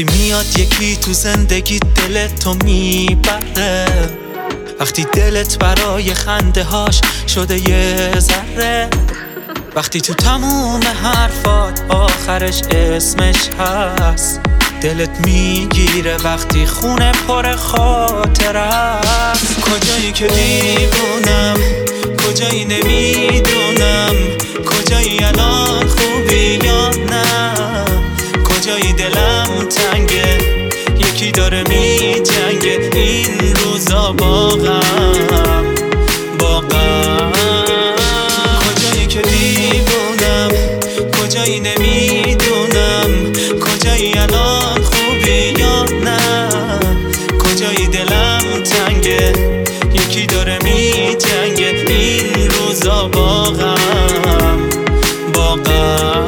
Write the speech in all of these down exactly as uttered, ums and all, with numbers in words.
وقتی میاد یکی تو زندگی دلتو میبره، وقتی دلت برای خنده هاش شده یه ذره، وقتی تو تموم حرفات آخرش اسمش هست، دلت میگیره وقتی خونه پر خاطر است. کجایی که دیوونم، کجایی نمیدونم، کجایی الان خوبی یا نه، کجایی دلم تنگه یکی داره میجنگه این روزا با غم با غم. کجایی که دیوونم، کجایی نمیدونم، کجایی الان خوبی یا نه، کجایی دلم تنگه یکی داره میجنگه این روزا با غم با غم.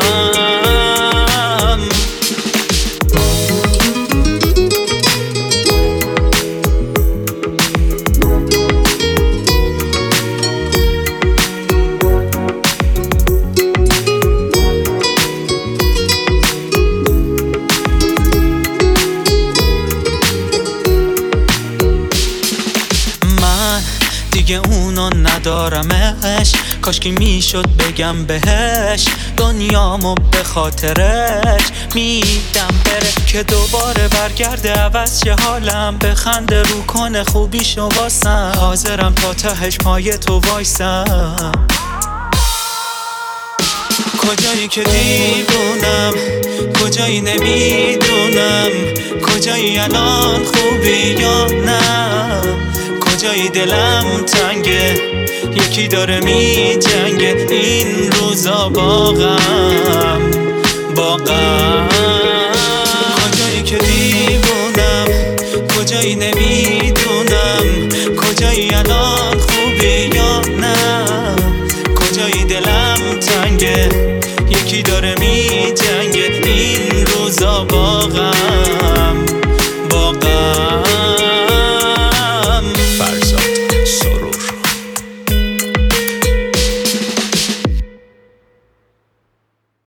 دیگه اونو ندارمش، کاشکی میشد بگم بهش دنیامو به خاطرش میدم بره که دوباره برگرده عوض شه حالم، بخنده رو کنه خوبیشو واسم، حاضرم تا تهش پای تو وایسم. کجایی که دیوونم، کجایی نمیدونم، کجایی الان خوبی یا نه، کجایی دلم تنگه یکی داره میجنگه این روزا با غم با غم. کجایی که دیوونم، کجایی نمیدونم، کجایی الان خوبی یا نه، کجایی دلم تنگه یکی داره میجنگه این روزا با غم